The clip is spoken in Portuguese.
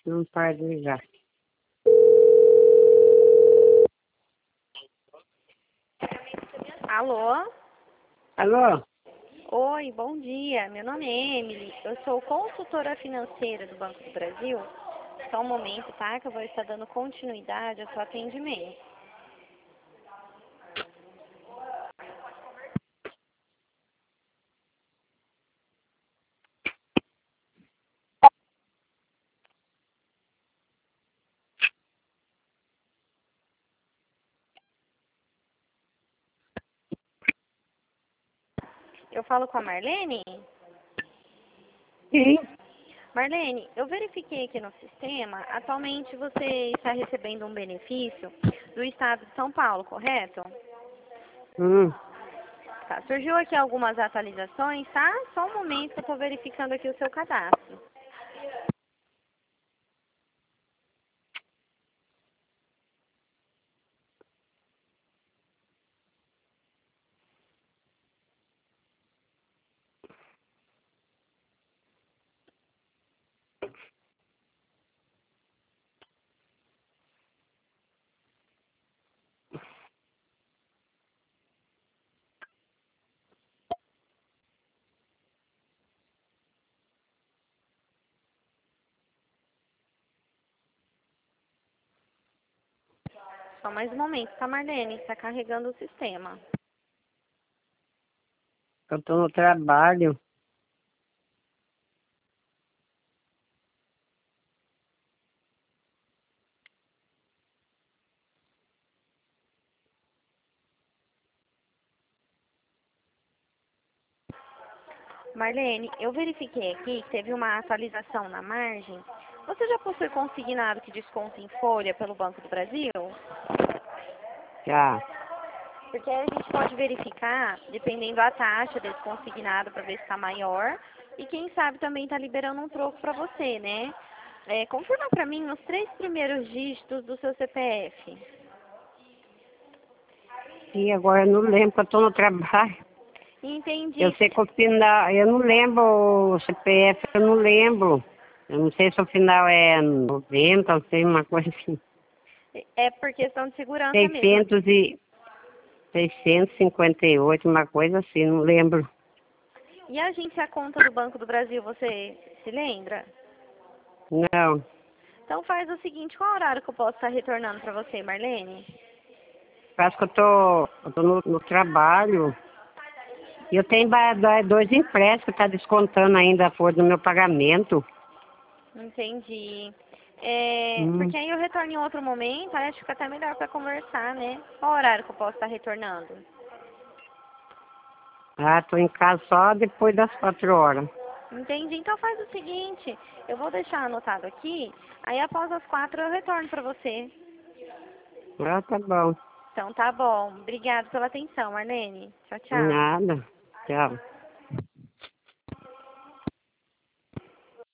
Não para de ligar. Alô? Alô? Oi, bom dia. Meu nome é Emily. Eu sou consultora financeira do Banco do Brasil. Só um momento, tá? Que eu vou estar dando continuidade ao seu atendimento. Eu falo com a Marlene? Sim. Marlene, eu verifiquei aqui no sistema. Atualmente você está recebendo um benefício do Estado de São Paulo, correto? Hum. Tá, surgiu aqui algumas atualizações, tá? Só um momento que eu estou verificando aqui o seu cadastro. Só mais um momento, tá, Marlene? Está carregando o sistema. Eu tô no trabalho. Marlene, eu verifiquei aqui que teve uma atualização na margem. Você já possui consignado que desconta em folha pelo Banco do Brasil? Já. Porque aí a gente pode verificar, dependendo da taxa desse consignado, para ver se está maior. E quem sabe também está liberando um troco para você, né? Confirma para mim os 3 primeiros dígitos do seu CPF. E agora eu não lembro, que eu tô no trabalho. Eu Entendi. sei que o final, eu não lembro o CPF, eu não lembro. Eu não sei se o final é 90, não sei, uma coisa assim. É por questão de segurança mesmo. 600 e 658, uma coisa assim, não lembro. E a agência conta do Banco do Brasil, você se lembra? Não. Então faz o seguinte, qual horário que eu posso estar retornando para você, Marlene? Acho que eu tô no trabalho. E eu tenho dois empréstimos que tá descontando ainda a folha do meu pagamento. Entendi. Hum. Porque aí eu retorno em outro momento, aí acho que fica até melhor para conversar, né? Qual horário que eu posso estar retornando? Ah, tô em casa só depois das 4 horas. Entendi. Então faz o seguinte, eu vou deixar anotado aqui, aí após as 4 eu retorno para você. Ah, tá bom. Então tá bom. Obrigada pela atenção, Marlene. Tchau, tchau. Nada. Tchau.